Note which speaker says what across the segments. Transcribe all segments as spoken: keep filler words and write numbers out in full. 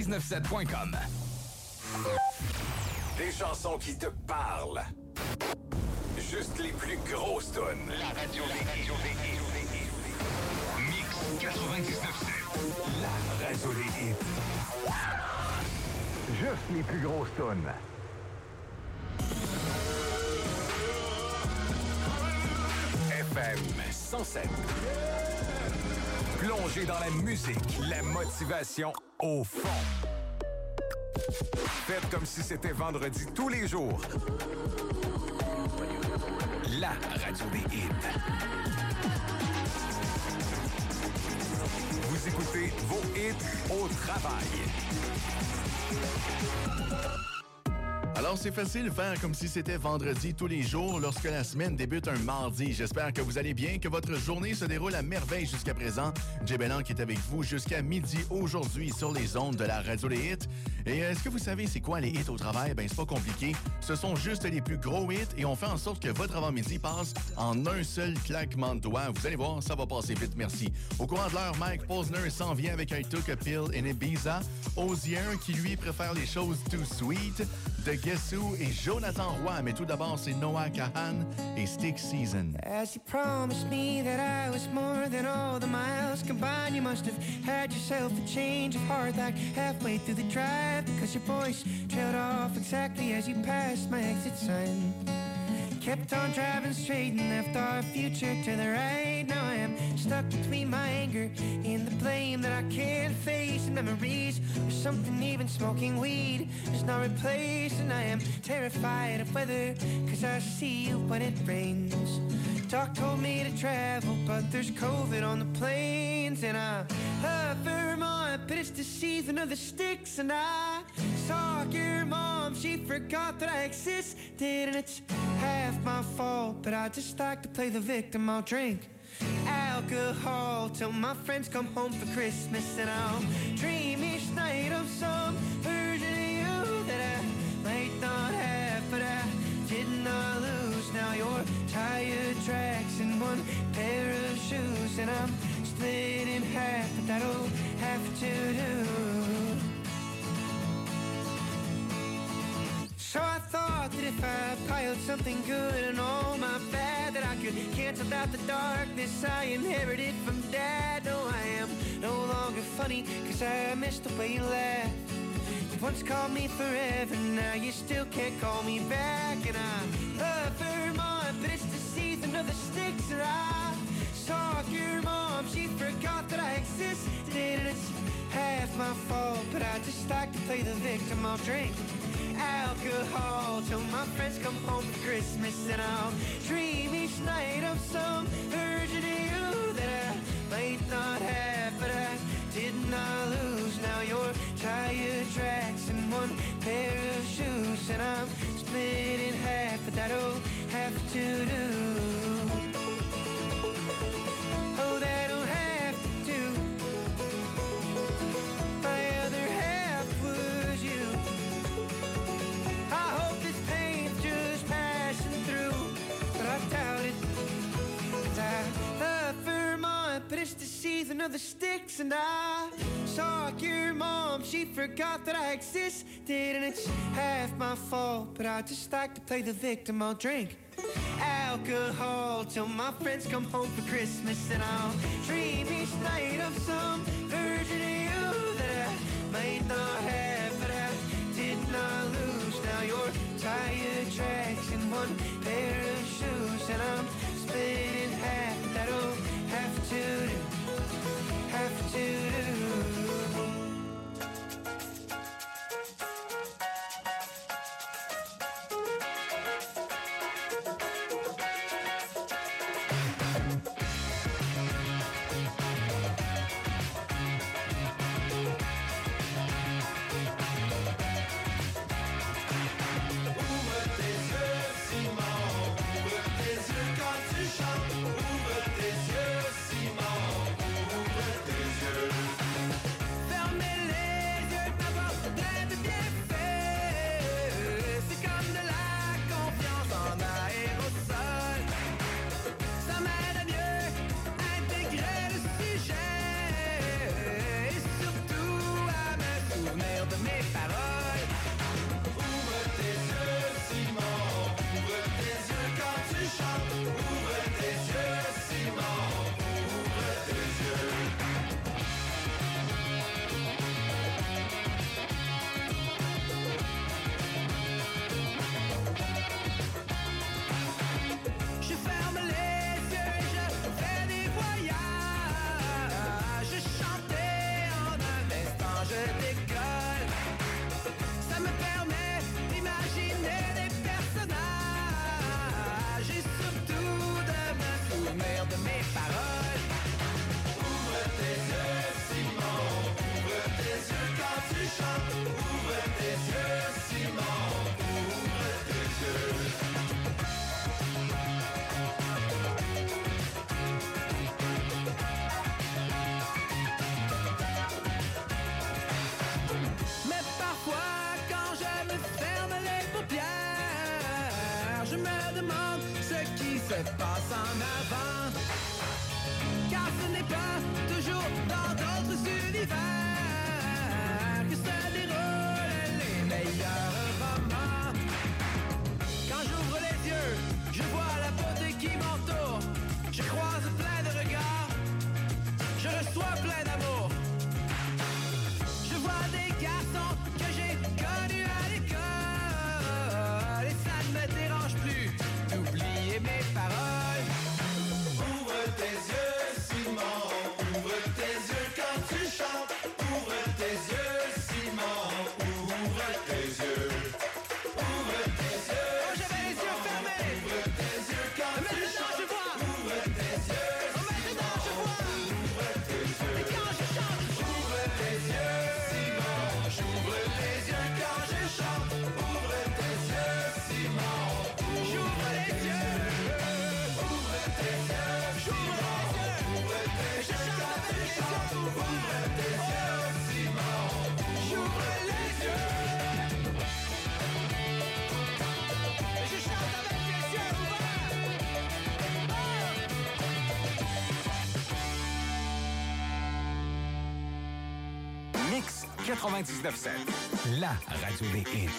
Speaker 1: dix-neuf sept point com.
Speaker 2: Des chansons qui te parlent. Juste les plus grosses tonnes.
Speaker 1: La radio des hits. Mix quatre-vingt-dix-neuf sept.
Speaker 2: La radio des hits. Juste les plus grosses tonnes. F M cent sept. Plongé dans la musique, la motivation au fond. Faites comme si c'était vendredi tous les jours. La radio des hits. Vous écoutez vos hits au travail.
Speaker 3: Alors, c'est facile de faire comme si c'était vendredi tous les jours lorsque la semaine débute un mardi. J'espère que vous allez bien, que votre journée se déroule à merveille jusqu'à présent. Jay Bellan qui est avec vous jusqu'à midi aujourd'hui sur les ondes de la radio des hits. Et est-ce que vous savez c'est quoi les hits au travail? Ben, c'est pas compliqué. Ce sont juste les plus gros hits et on fait en sorte que votre avant-midi passe en un seul claquement de doigts. Vous allez voir, ça va passer vite, merci. Au courant de l'heure, Mike Posner s'en vient avec I Took a Pill in Ibiza. Ozier qui lui préfère les choses too sweet. De Guess Who et Jonathan Roy. Mais tout d'abord, c'est Noah Kahan et Stick Season.
Speaker 4: As you promised me that I was more than all the miles combined, you must have had yourself a change of heart like halfway through the drive, because your voice trailed off exactly as you passed my exit sign. Kept on driving straight and left our future to the right. Now I am stuck between my anger and the blame that I can't face, and memories or something even smoking weed is not replaced. And I am terrified of weather, cause I see you when it rains. Doc told me to travel, but there's COVID on the planes. And I love Vermont, but it's the season of the sticks. And I saw your mom, she forgot that I existed. And it's half my fault, but I just like to play the victim. I'll drink alcohol till my friends come home for Christmas. And I'll dream each night of some version of you that I might not have, but I did not lose. Now you're tire tracks and one pair of shoes, and I'm split in half, but that'll have to do. So I thought that if I piled something good and all my bad, that I could cancel out the darkness I inherited from Dad. No, I am no longer funny, cause I missed the way you laughed. You once called me forever, now you still can't call me back. And I love Vermont, but it's the season of the sticks. And I saw your mom, she forgot that I existed. And it's half my fault, but I just like to play the victim. I'll drink alcohol till my friends come home for Christmas. And I'll dream each night of some version of you that I might not have, but I did not lose. Now you're tire tracks and one pair of shoes, and I'm split in half, but that'll have to do. Oh, that'll have to do. My other half was you. I hope this pain's just passing through, but I doubt it. Cause I love Vermont, but it's the season of the sticks. And I saw your mom, she forgot that I existed. And it's half my fault, but I just like to play the victim. I'll drink alcohol till my friends come home for Christmas. And I'll dream each night of some version of you that I might not have, but I did not lose. Now you're tire tracks and one pair of shoes, and I'm split in half, but that'll have to do, have to do.
Speaker 5: te passe en avant. Car ce n'est pas toujours dans d'autres univers que se déroulent les meilleurs romans. Quand j'ouvre les yeux, je vois la beauté qui m'entoure. Je croise plein de regards, je reçois plein d'amour. Je vois des garçons que j'ai connus à l'école, et ça ne me dérange plus d'oublier mes paroles. Ouvre tes yeux, Simon, ouvre tes yeux quand tu chantes. Ouvre tes yeux, Simon, ouvre tes yeux. Ouvre tes yeux. Oh, j'avais les yeux fermés. Ouvre tes yeux quand tu chantes. Maintenant je vois. Ouvre tes yeux. Oh, maintenant je vois. Ouvre tes yeux. Et quand je chante, j'ouvre tes yeux, Simon. J'ouvre tes yeux quand je chante. Ouvre tes yeux, Simon. J'ouvre les yeux. Ouvre tes yeux, Simon. Ouvre tes yeux quand je chante. Ouvre tes yeux, Simon. J'ouvre les yeux. Je chante avec les yeux ouverts.
Speaker 2: Mix quatre-vingt-dix-neuf sept. La radio des hits.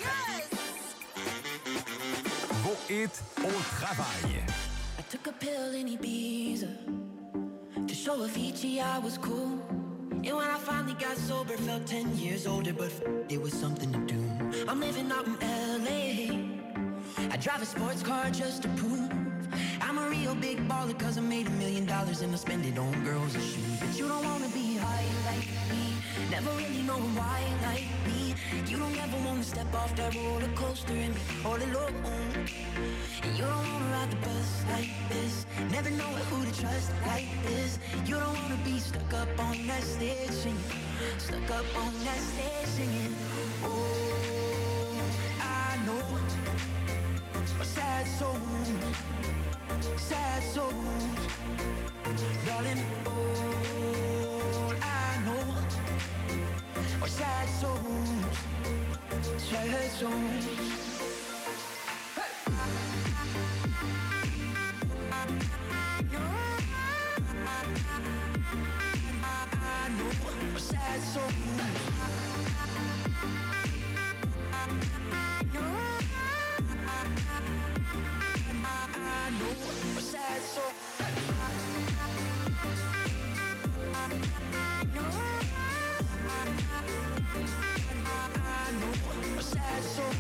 Speaker 2: Vos hits au travail.
Speaker 6: I took a pill in Ibiza to show Avicii I was cool. And when I finally got sober, felt ten years older, but f- it was something to do. I'm living out in L A. I drive a sports car just to prove I'm a real big baller, cause I made a million dollars and I spend it on girls and shoes. But you don't wanna be high like me, never really know why like me. You don't ever wanna step off that roller coaster and be all alone. And you don't wanna ride the bus like this, never know who to trust like this. You don't wanna be stuck up on that stage singing, stuck up on that stage singing. Oh, I know a sad soul, sad souls, darling. All I know are sad souls, sad souls. Sad soul. I know a sad soul. I know a sad soul.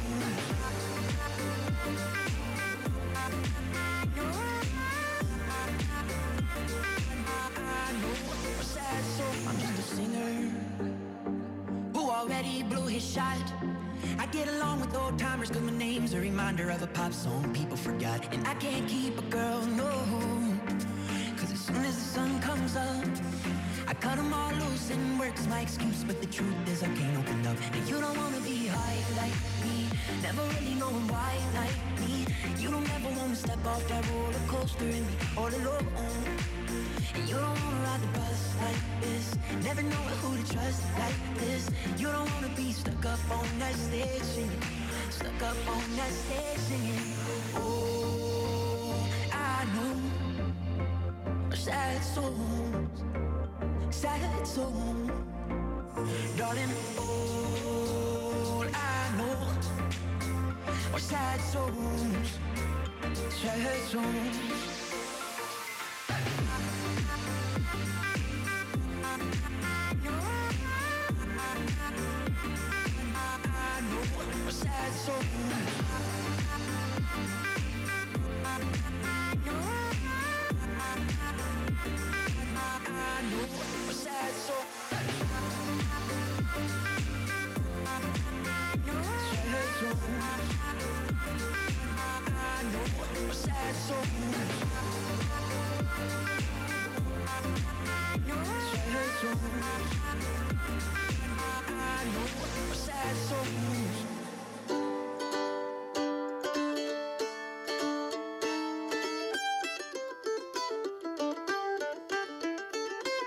Speaker 6: I'm just a singer who already blew his shot. I get along with old timers cause my name's a reminder of a pop song people forgot. And I can't keep a girl, no, cause as soon as the sun comes up I cut them all loose and work's my excuse. But the truth is I can't open up. And you don't wanna be high like me, never really knowing why like me. You don't ever wanna step off that roller coaster and be all alone. And you don't wanna ride the bus like this, never know who to trust like this. You don't wanna be stuck up on that stage singing, stuck up on that stage singing. Oh, I know sad souls, sad souls, darling. All I know are sad souls, sad souls. Sad soul. I know a sad soul. Sad soul. I know a sad soul. Sad soul. I know a sad soul.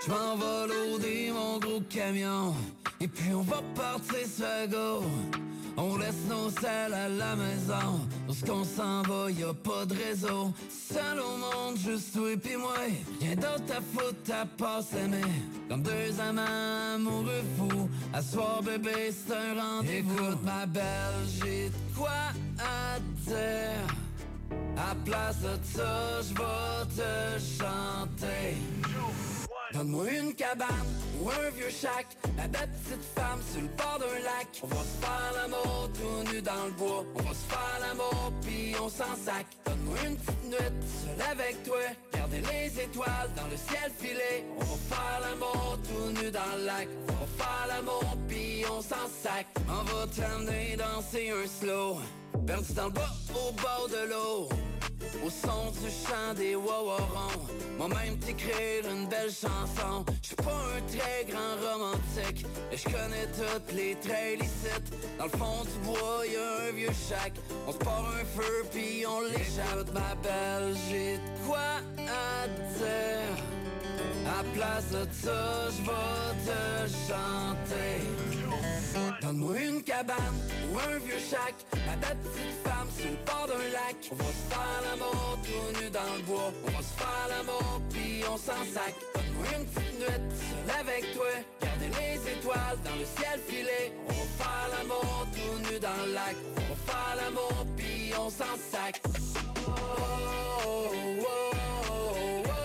Speaker 6: J'm'envole au dé mon gros camion, et puis on va partir sur go.
Speaker 5: On laisse nos selles à la maison. Lorsqu'on s'en va, y'a pas de réseau. Seul au monde, juste toi et pis moi. Rien d'autre à foutre à part s'aimer. Comme deux amants amoureux fous. À soir bébé, c'est un rendez-vous. Écoute ma belle, j'ai de quoi à dire. À place de ça, j'vais te chanter. Donne-moi une cabane ou un vieux shack. La belle petite femme sur le bord d'un lac. On va se faire l'amour tout nu dans le bois. On va se faire l'amour pis on s'en sac. Donne-moi une petite nuit seule avec toi. Regardez les étoiles dans le ciel filé. On va faire l'amour tout nu dans le lac. On va faire l'amour pis on s'en sac. On va t'amener danser un slow. Perdu dans le bas au bord de l'eau. Au son du chant des wawarons. Moi-même t'écrire une belle chanson. J'suis pas un très grand romantique, mais j'connais toutes les trails ici. Dans le fond du bois y'a un vieux shack. On se part un feu pis on l'échappe. Ma belle, j'ai de quoi à dire. À place de ça, j'vais te chanter. Donne-moi une cabane ou un vieux shack. La belle petite femme sur le bord d'un lac. On va se faire l'amour tout nu dans le bois. On va se faire l'amour pis on s'en sac. Donne-moi une petite nuit seule avec toi. Regardez les étoiles dans le ciel filé. On va faire l'amour tout nu dans le lac. On va faire l'amour pis on s'en sac. Oh, oh, oh, oh, oh.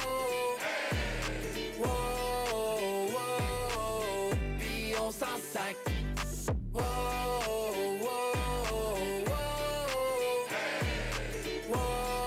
Speaker 5: Oh, oh, oh, pis on s'en sac. Oh, oh, oh, oh,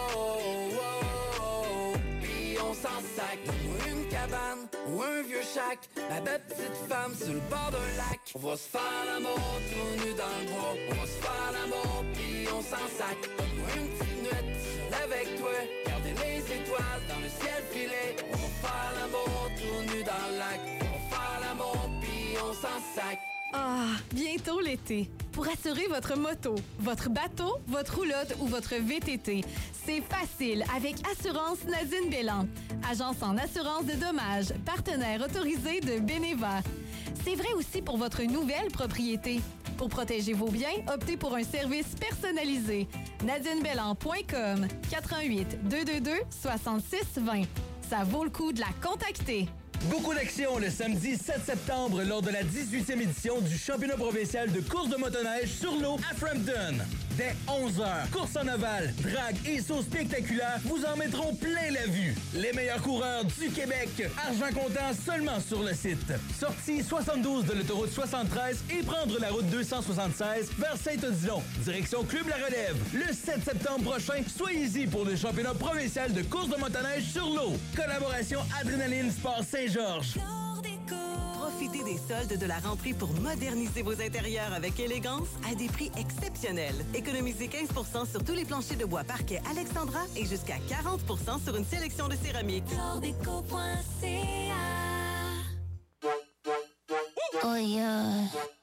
Speaker 5: oh, pis on s'en sac. Donne-moi une cabane ou un vieux shack. La belle petite femme sur le bord d'un lac. On va se faire l'amour tout nu dans le bois. On va se faire l'amour pis on s'en sac. Donne-moi une petite nuit seule avec toi. Regardez les étoiles dans le ciel filé. On va faire l'amour tout nu dans le lac. On va faire l'amour pis on s'en sac.
Speaker 7: Ah, bientôt l'été. Pour assurer votre moto, votre bateau, votre roulotte ou votre V T T, c'est facile avec Assurance Nadine Bélan. Agence en assurance de dommages, partenaire autorisé de Beneva. C'est vrai aussi pour votre nouvelle propriété. Pour protéger vos biens, optez pour un service personnalisé. nadine bélan point com, quatre un huit, deux deux deux, six six deux zéro. Ça vaut le coup de la contacter.
Speaker 8: Beaucoup d'actions le samedi sept septembre lors de la dix-huitième édition du championnat provincial de course de motoneige sur l'eau à Frampton. Dès onze heures, course en aval, drague et sauts spectaculaires vous en mettront plein la vue. Les meilleurs coureurs du Québec, argent comptant seulement sur le site. Sortie soixante-douze de l'autoroute soixante-treize et prendre la route deux cent soixante-seize vers Saint-Odilon. Direction Club La Relève. Le sept septembre prochain, soyez-y pour le championnat provincial de course de motoneige sur l'eau. Collaboration Adrénaline Sport Saint-Georges.
Speaker 9: Profitez des soldes de la rentrée pour moderniser vos intérieurs avec élégance à des prix exceptionnels. Économisez quinze pour cent sur tous les planchers de bois parquet Alexandra et jusqu'à quarante pour cent sur une sélection de céramique.
Speaker 10: Chlordéco point c a. Oh yeah.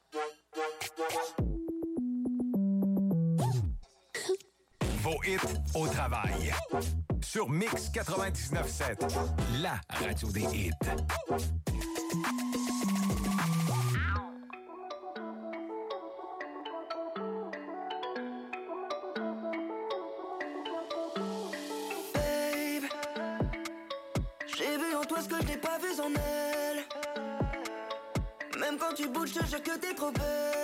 Speaker 2: Vos hits au travail. Sur Mix quatre-vingt-dix-neuf sept, la radio des hits.
Speaker 5: Babe, j'ai vu en toi ce que je n'ai pas vu en elle. Même quand tu bouges, je te jure que t'es trop belle.